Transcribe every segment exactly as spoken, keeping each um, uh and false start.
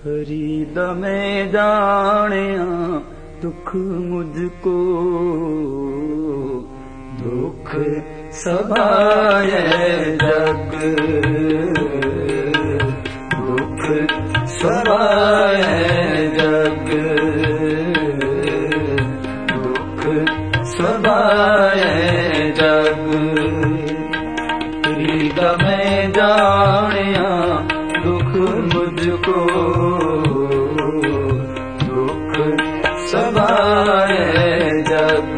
फरीद में जानिया दुख मुझको, दुख सभाए जग, दुख सभाए जग, दुख सभाए जग। फरीद में जानिया दुख मुझको, दुख सभाए जग,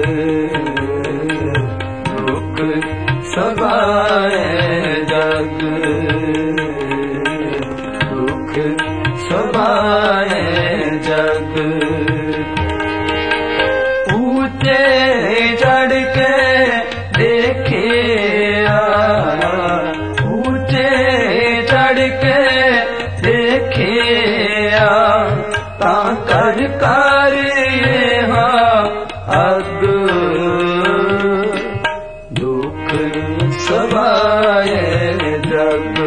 दुख सभाए जग, दुख सभाए जग। ऊंचे चढ़ के देखे, ऊंचे चढ़ के देखे ता कर कर अग, दुख सभाए जग,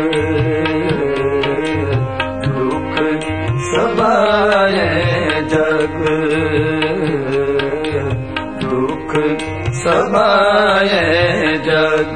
दुख सभाए जग, दुख सभाए जग।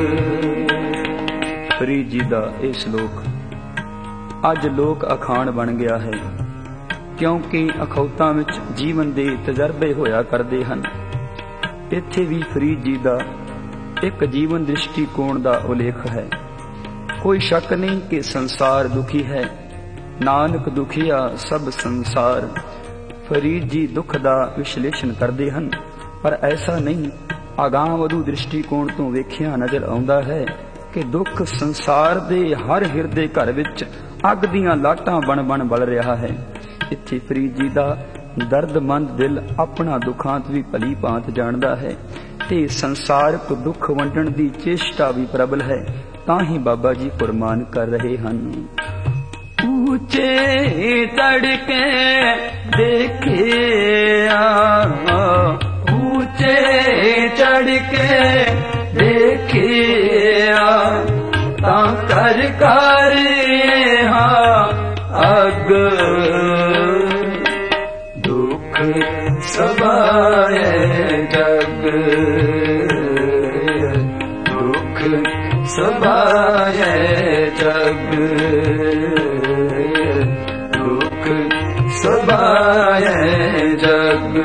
फरीद जी दा ਇਹ ਸ਼ਲੋਕ ਅੱਜ ਲੋਕ ਅਖਾਣ ਬਣ ਗਿਆ ਹੈ, ਕਿਉਂਕਿ ਅਖੌਤਾਂ ਵਿੱਚ ਜੀਵਨ ਦੇ ਤਜਰਬੇ ਹੋਇਆ ਕਰਦੇ ਹਨ। ਇੱਥੇ ਵੀ ਫਰੀਦ ਜੀ ਦਾ ਇੱਕ ਜੀਵਨ ਦ੍ਰਿਸ਼ਟੀਕੋਣ ਦਾ ਉਲੇਖ ਹੈ। ਕੋਈ ਸ਼ੱਕ ਨਹੀਂ ਕਿ ਸੰਸਾਰ ਦੁਖੀ ਹੈ, ਨਾਨਕ ਦੁਖੀਆ ਸਭ ਸੰਸਾਰ। ਫਰੀਦ ਜੀ ਦੁੱਖ ਦਾ ਵਿਸ਼ਲੇਸ਼ਣ ਕਰਦੇ ਹਨ, ਪਰ ਐਸਾ ਨਹੀਂ। ਅਗਾਂਹ ਵਧੂ ਦ੍ਰਿਸ਼ਟੀਕੋਣ ਤੋਂ ਵੇਖਿਆ ਨਜ਼ਰ ਆਉਂਦਾ ਹੈ ਕਿ ਦੁੱਖ ਸੰਸਾਰ ਦੇ ਹਰ ਹਿਰਦੇ ਘਰ ਵਿੱਚ ਅੱਗ ਦੀਆਂ ਲਾਟਾਂ ਬਣ ਬਣ ਬਲ ਰਿਹਾ ਹੈ। ਇੱਥੇ ਫਰੀਦ ਜੀ ਦਾ ਦਰਦਮੰਦ ਦਿਲ ਆਪਣਾ ਦੁਖਾਂਤ ਵੀ ਭਲੀ ਭਾਂਤ ਜਾਣਦਾ ਹੈ ਤੇ ਸੰਸਾਰਕ ਦੁੱਖ ਵੰਡਣ ਦੀ ਚੇਸ਼ਟਾ ਵੀ ਪ੍ਰਬਲ ਹੈ। ਤਾਂ ਹੀ ਬਾਬਾ ਜੀ ਕੁਰਬਾਨ ਕਰ ਰਹੇ ਹਨ। ਉੱਚੇ ਚੜ੍ਹ ਕੇ ਦੇਖਿਆ, ਉੱਚੇ ਚੜ੍ਹ ਕੇ ਦੇਖਿਆ ਤਾਂ ਕਰ ਕਰ ਅਗ, ਦੁਖ ਸਭਾਏ ਜਗ, ਦੁਖ ਸਭਾਏ ਜਗ, ਦੁਖ ਸਭਾਏ ਜਗ।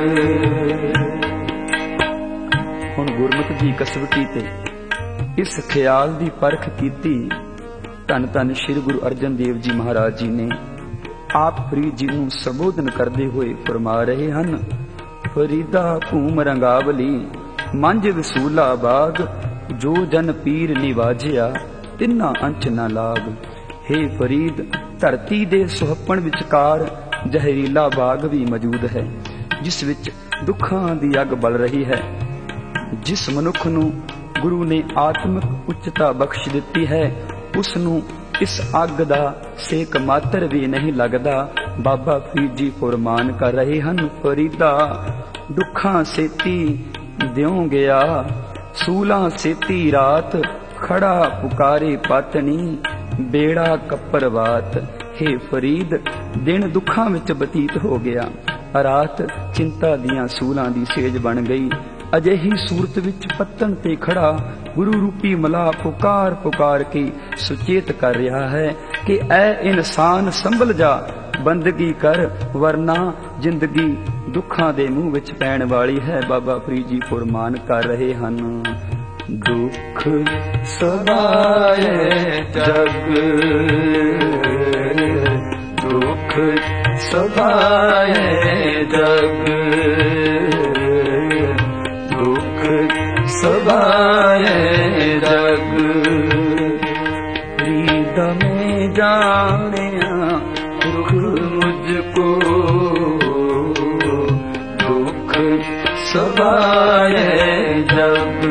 ਹੁਣ ਗੁਰਮਤਿ ਦੀ ਕਸਵਟੀ ਤੇ ਇਸ ਖਿਆਲ ਦੀ ਪਰਖ ਕੀਤੀ। ਧੰਨ ਧੰਨ ਸ਼੍ਰੀ ਗੁਰੂ ਅਰਜਨ ਦੇਵ ਜੀ ਮਹਾਰਾਜ ਜੀ ਨੇ ਆਪ ਫਰੀਦ ਜੀ ਨੂੰ ਸੰਬੋਧਨ ਕਰਦੇ ਹੋਏ ਫਰਮਾ ਰਹੇ ਹਨ। ਫਰੀਦਾ ਭੂਮ ਰੰਗਾਵਲੀ ਮੰਝ ਵਸੂਲਾ ਬਾਗ, ਜੋ ਜਨ ਪੀਰ ਨਿਵਾਜਿਆ ਤਿੰਨਾ ਅੰਚ ਨਾ ਲਾਗ। ਹੇ ਫਰੀਦ, ਧਰਤੀ ਦੇ ਸੁਹੱਪਣ ਵਿਚਕਾਰ ਜ਼ਹਿਰੀਲਾ ਬਾਗ ਵੀ ਮੌਜੂਦ ਹੈ, ਜਿਸ ਵਿੱਚ ਦੁੱਖਾਂ ਦੀ ਅੱਗ ਬਲ ਰਹੀ ਹੈ। ਜਿਸ ਮਨੁੱਖ ਨੂੰ ਗੁਰੂ ਨੇ ਆਤਮਿਕ ਉੱਚਤਾ ਬਖਸ਼ ਦਿੱਤੀ ਹੈ, ਉਸ ਨੂੰ ਇਸ ਅੱਗ ਦਾ ਸੇਕ ਮਾਤਰ ਵੀ ਨਹੀਂ ਲੱਗਦਾ। ਬਾਬਾ ਫਰੀਦ ਜੀ ਫਰਮਾਨ ਕਰ ਰਹੇ ਹਨ, ਫਰੀਦਾ ਦੁੱਖਾਂ ਸੇਤੀ ਦਿਉ ਗਿਆ, ਸੂਲਾਂ ਸੇਤੀ ਰਾਤ, ਖੜਾ ਪੁਕਾਰੇ ਪਤਨੀ, ਬੇੜਾ ਕੱਪਰਵਾਤ। ਹੇ ਫਰੀਦ, ਦਿਨ ਦੁੱਖਾਂ ਵਿੱਚ ਬਤੀਤ ਹੋ ਗਿਆ, ਰਾਤ ਚਿੰਤਾ ਦੀਆਂ ਸੂਲਾਂ ਦੀ ਸੇਜ ਬਣ ਗਈ। ਅਜਿਹੀ ਸੂਰਤ ਵਿੱਚ ਪੱਤਨ ਤੇ ਖੜਾ ਗੁਰੂ ਰੂਪੀ ਮਲਾਹ ਪੁਕਾਰ ਪੁਕਾਰ ਕੇ ਸੁਚੇਤ ਕਰ ਰਿਹਾ ਹੈ ਕਿ ਐ ਇਨਸਾਨ ਸੰਭਲ ਜਾ, ਬੰਦਗੀ ਕਰ, ਵਰਨਾ ਜ਼ਿੰਦਗੀ ਦੁੱਖਾਂ ਦੇ ਮੂੰਹ ਵਿੱਚ ਪੈਣ ਵਾਲੀ ਹੈ। ਬਾਬਾ ਫਰੀਦ ਜੀ ਫਰਮਾਨ ਕਰ ਰਹੇ ਹਨ, ਦੁੱਖ ਸਭਾਏ ਜਗ, ਦੁੱਖ ਸਭਾਏ ਜਗ, ਦੁੱਖ सभाए जग। फरीद में जानिया दुख मुझको, दुख सभाए जग,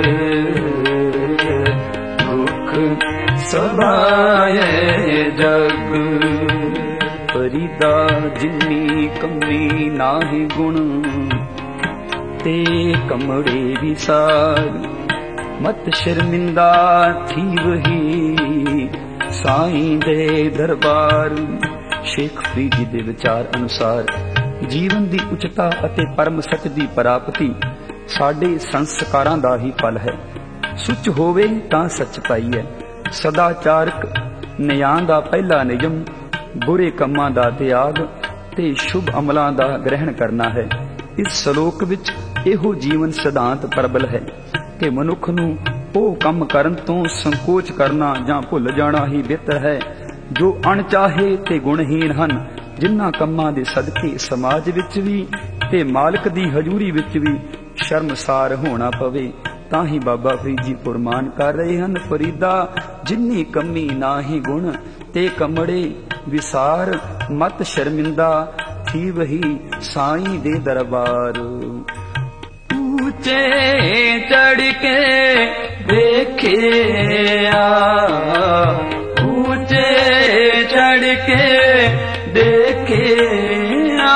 दुख सभाए जग। फरीदा जिन्नी कमी नाहि गुण, ते कमड़े विसार, मत शर्मिंदा थी वही साईं दे दरबार। ਸ਼ੇਖ ਫਰੀਦ ਜੀ ਦੇ ਵਿਚਾਰ ਅਨੁਸਾਰ ਜੀਵਨ ਦੀ ਉਚਤਾ ਅਤੇ ਪਰਮ ਸੱਚ ਦੀ ਪ੍ਰਾਪਤੀ ਸਾਡੇ ਸੰਸਕਾਰਾਂ ਦਾ ਹੀ ਫਲ ਹੈ। ਸੁੱਚ ਹੋਵੇ ਤਾਂ ਸੱਚ ਪਾਈ ਹੈ। ਸਦਾਚਾਰਕ ਨਿਆਂ ਦਾ ਪਹਿਲਾ ਨਿਯਮ ਬੁਰੇ ਕੰਮਾਂ ਦਾ ਤਿਆਗ ਤੇ ਸ਼ੁਭ ਅਮਲਾਂ ਦਾ ਗ੍ਰਹਿਣ ਕਰਨਾ ਹੈ। ਇਸ ਸ਼ਲੋਕ ਵਿੱਚ ਇਹੋ ਜੀਵਨ ਸਿਧਾਂਤ ਪ੍ਰਬਲ ਹੈ ਕਿ ਮਨੁੱਖ ਨੂੰ ਉਹ ਕੰਮ ਕਰਨ ਤੋਂ ਸੰਕੋਚ ਕਰਨਾ ਜਾਂ ਭੁੱਲ ਜਾਣਾ ਹੀ ਬਿਹਤਰ ਹੈ ਜੋ ਅਣਚਾਹੇ ਤੇ ਗੁਣਹੀਨ ਹਨ, ਜਿਨ੍ਹਾਂ ਕੰਮਾਂ ਦੇ ਸਦਕੇ ਸਮਾਜ ਵਿੱਚ ਵੀ ਤੇ ਮਾਲਕ ਦੀ ਹਜ਼ੂਰੀ ਵਿੱਚ ਵੀ ਸ਼ਰਮਸਾਰ ਹੋਣਾ ਪਵੇ। ਤਾਂ ਹੀ ਬਾਬਾ ਫਰੀਦ ਜੀ ਫੁਰਮਾਨ ਕਰ ਰਹੇ ਹਨ, ਫਰੀਦਾ ਜਿੰਨੀ ਕਮੀ ਨਾ ਹੀ ਗੁਣ ਤੇ ਕਮੜੇ ਵਿਸਾਰ, ਮਤ ਸ਼ਰਮਿੰਦਾ ਥੀ ਵਹੀ ਸਾਈਂ ਦੇ ਦਰਬਾਰ। ਉੱਚੇ ਚੜ ਕੇ ਦੇਖਿਆ, ਉੱਚੇ ਚੜ ਕੇ ਦੇਖਿਆ,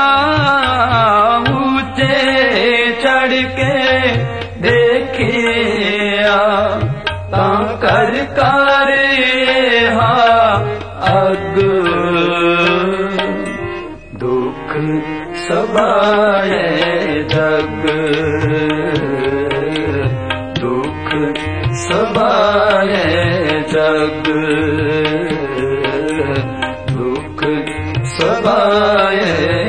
ਉੱਚੇ ਚੜ ਕੇ ਦੇਖਿਆ, ਤਾਂ ਕਰ ਕਰ ਹਾ ਅਗ ਦੁਖ ਸਬਾਏ ਜਗ, ਦੁਖ ਸਬਾਏ ਜਗ, ਦੁਖ ਸਬਾਏ